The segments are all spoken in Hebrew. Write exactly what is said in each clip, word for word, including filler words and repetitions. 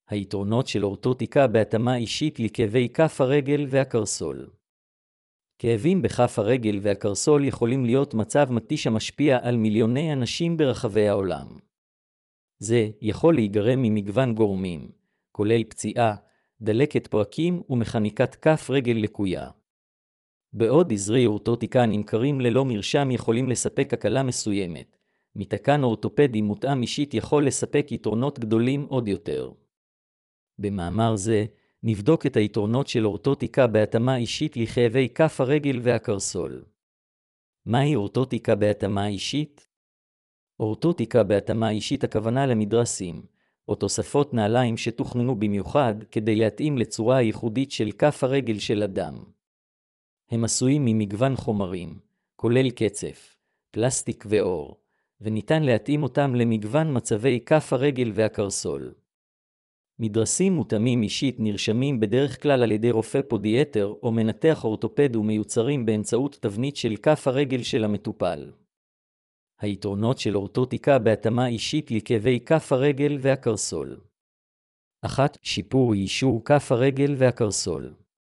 היתרונות של אורתוטיקה בהתאמה אישית לכאבי כף הרגל והקרסול. כאבים בכף הרגל והקרסול יכולים להיות מצב מתיש המשפיע על מיליוני אנשים ברחבי העולם. זה יכול להיגרם ממגוון גורמים, כולל פציעה, דלקת פרקים ומכניקת כף רגל לקויה. בעוד עזרי אורתוטיקה נמכרים ללא מרשם יכולים לספק הקלה מסוימת, מתקן אורתופדי מותאם אישית יכול לספק יתרונות גדולים עוד יותר. במאמר זה, נבדוק את היתרונות של אורתוטיקה בהתאמה אישית לכאבי כף הרגל והקרסול. מהי אורתוטיקה בהתאמה אישית? אורתוטיקה בהתאמה אישית הכוונה למדרסים, או תוספות נעליים שתוכננו במיוחד כדי להתאים לצורה הייחודית של כף הרגל של אדם. הם עשויים ממגוון חומרים, כולל קצף, פלסטיק ואור, וניתן להתאים אותם למגוון מצבי כף הרגל והקרסול. מדרסים מותאמים אישית נרשמים בדרך כלל על ידי רופא פודיאטר או מנתח אורתופד ומיוצרים באמצעות תבנית של כף הרגל של המטופל. היתרונות של אורתוטיקה בהתאמה אישית לכאבי כף הרגל והקרסול. אחת. שיפור יישור כף הרגל והקרסול.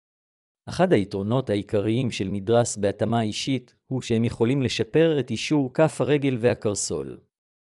אחד היתרונות העיקריים של מדרס בהתאמה אישית הוא שהם יכולים לשפר את יישור כף הרגל והקרסול.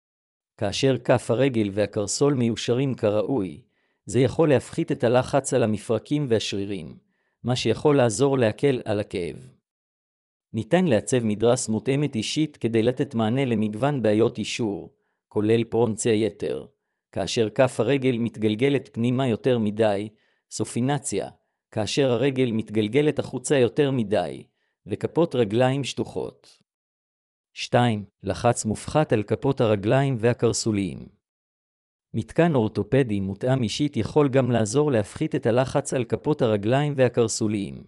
כאשר כף הרגל והקרסול מיושרים כראוי, זה יכול להפחית את הלחץ על המפרקים והשרירים, מה שיכול לעזור להקל על הכאב. ניתן לעצב מדרס מותאמת אישית כדי לתת מענה למגוון בעיות יישור, כולל פרונציה יתר, כאשר כף הרגל מתגלגלת פנימה יותר מדי, סופינציה, כאשר הרגל מתגלגלת החוצה יותר מדי, וכפות רגליים שטוחות. שתיים. לחץ מופחת על כפות הרגליים והקרסוליים. מתקן אורתופדי מותאם אישית יכול גם לעזור להפחית את הלחץ על כפות הרגליים והקרסוליים.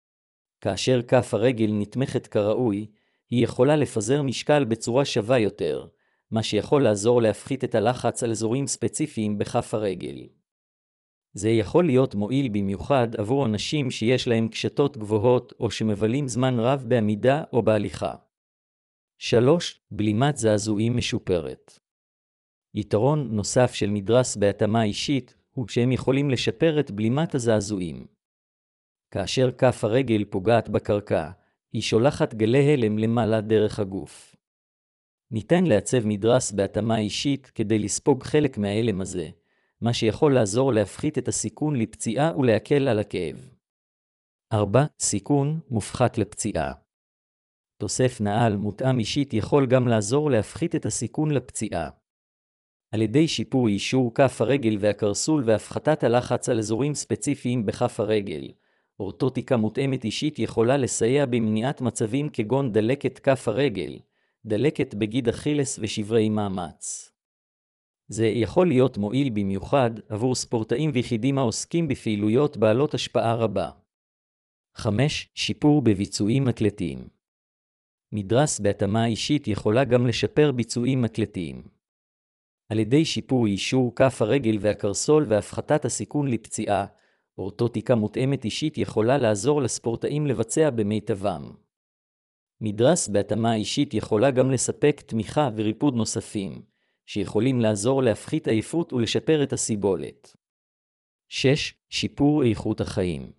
כאשר כף הרגל נתמכת כראוי, היא יכולה לפזר משקל בצורה שווה יותר, מה שיכול לעזור להפחית את הלחץ על אזורים ספציפיים בכף הרגל. זה יכול להיות מועיל במיוחד עבור אנשים שיש להם קשתות גבוהות או שמבלים זמן רב בעמידה או בהליכה. שלוש. בלימת זעזועים משופרת. יתרון נוסף של מדרס בהתאמה אישית הוא שהם יכולים לשפר את בלימת הזעזועים. כאשר כף הרגל פוגעת בקרקע, היא שולחת גלי הלם למעלה דרך הגוף. ניתן לעצב מדרס בהתאמה אישית כדי לספוג חלק מההלם הזה, מה שיכול לעזור להפחית את הסיכון לפציעה ולהקל על הכאב. ארבע. סיכון מופחת לפציעה. תוסף נעל מותאם אישית יכול גם לעזור להפחית את הסיכון לפציעה. על ידי שיפור יישור כף הרגל והקרסול והפחתת הלחץ על אזורים ספציפיים בכף הרגל, אורתוטיקה מותאמת אישית יכולה לסייע במניעת מצבים כגון דלקת כף הרגל, דלקת בגיד אכילס ושברי מאמץ. זה יכול להיות מועיל במיוחד עבור ספורטאים ויחידים העוסקים בפעילויות בעלות השפעה רבה. חמש. שיפור בביצועים אתלטיים. מדרס בהתאמה אישית יכולה גם לשפר ביצועים אתלטיים. על ידי שיפור יישור כף הרגל והקרסול והפחתת הסיכון לפציעה, אורתוטיקה מותאמת אישית יכולה לעזור לספורטאים לבצע במיטבם. מדרס בהתאמה אישית יכולה גם לספק תמיכה וריפוד נוספים, שיכולים לעזור להפחית עייפות ולשפר את הסיבולת. שש. שיפור איכות החיים.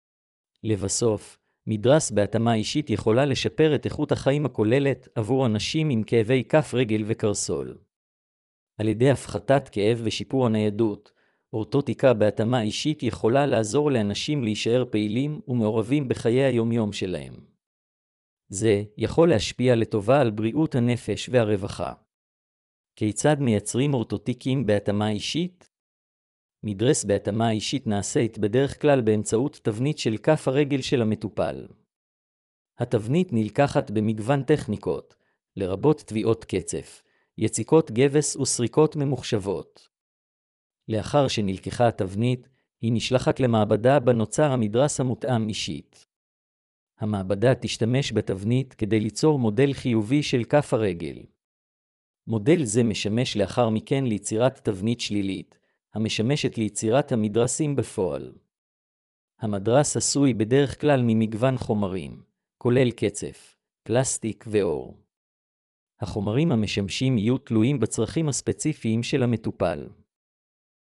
לבסוף, מדרס בהתאמה אישית יכולה לשפר את איכות החיים הכוללת עבור אנשים עם כאבי כף רגל וקרסול. על ידי הפחתת כאב ושיפור הניידות, אורתוטיקה בהתאמה אישית יכולה לעזור לאנשים להישאר פעילים ומעורבים בחיי היומיום שלהם. זה יכול להשפיע לטובה על בריאות הנפש והרווחה. כיצד מייצרים אורתוטיקים בהתאמה אישית? מדרס בהתאמה אישית נעשית בדרך כלל באמצעות תבנית של כף הרגל של המטופל. התבנית נלקחת במגוון טכניקות, לרבות טביעות קצף, יציקות גבס וסריקות ממוחשבות. לאחר שנלקחה התבנית, היא נשלחת למעבדה בה נוצר המדרס המותאם אישית. המעבדה תשתמש בתבנית כדי ליצור מודל חיובי של כף הרגל. מודל זה משמש לאחר מכן ליצירת תבנית שלילית, המשמשת ליצירת המדרסים בפועל. המדרס עשוי בדרך כלל ממגוון חומרים, כולל קצף, פלסטיק ואור. החומרים המשמשים יהיו תלויים בצרכים הספציפיים של המטופל.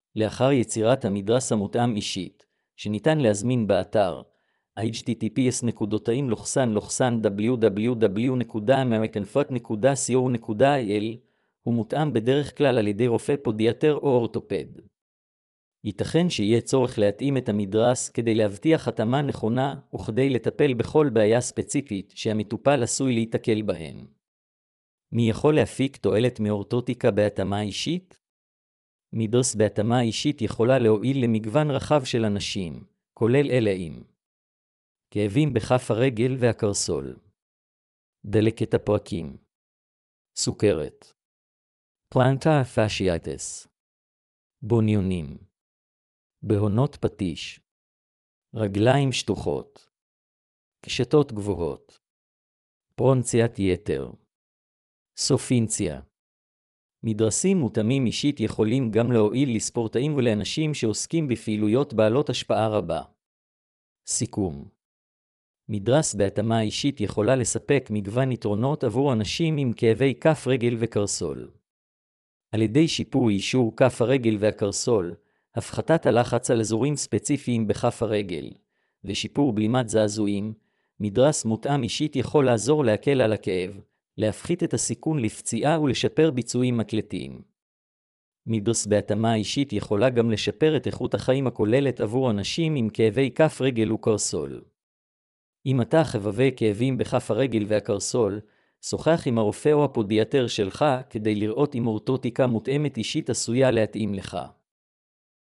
לאחר יצירת המדרס המותאם אישית, שניתן להזמין באתר אייץ' טי טי פי אס דאבליו דאבליו דאבליו נקודה אמריקן פוט נקודה סי או נקודה איי אל, הוא מותאם בדרך כלל על ידי רופא פודיאטר או אורתופד. ייתכן שיהיה צורך להתאים את המדרס כדי להבטיח התאמה נכונה וכדי לטפל בכל בעיה ספציפית שהמטופל עשוי להתקל בהן. מי יכול להפיק תועלת מאורתוטיקה בהתאמה אישית? מדרס בהתאמה אישית יכולה להועיל למגוון רחב של אנשים, כולל אלה עם כאבים בכף הרגל והקרסול, דלקת הפרקים, סוכרת, פלנטר פאשיאטיס, בוניונים, בהונות פטיש, רגליים שטוחות, קשתות גבוהות, פרונציית יתר, סופינציה. מדרסים מותאמים אישית יכולים גם להועיל לספורטאים ולאנשים שעוסקים בפעילויות בעלות השפעה רבה. סיכום. מדרס בהתאמה אישית יכולה לספק מגוון יתרונות עבור אנשים עם כאבי כף רגל וקרסול. על ידי שיפור יישור כף הרגל והקרסול, הפחתת הלחץ על אזורים ספציפיים בכף הרגל, ושיפור בלימת זעזועים, מדרס מותאם אישית יכול לעזור להקל על הכאב, להפחית את הסיכון לפציעה ולשפר ביצועים מקלטיים. מדרס בהתאמה אישית יכולה גם לשפר את איכות החיים הכוללת עבור אנשים עם כאבי כף רגל וקרסול. אם אתה חובב כאבים בכף הרגל והקרסול, שוחח עם הרופא או הפודיאטר שלך כדי לראות אם אורתוטיקה מותאמת אישית עשויה להתאים לך.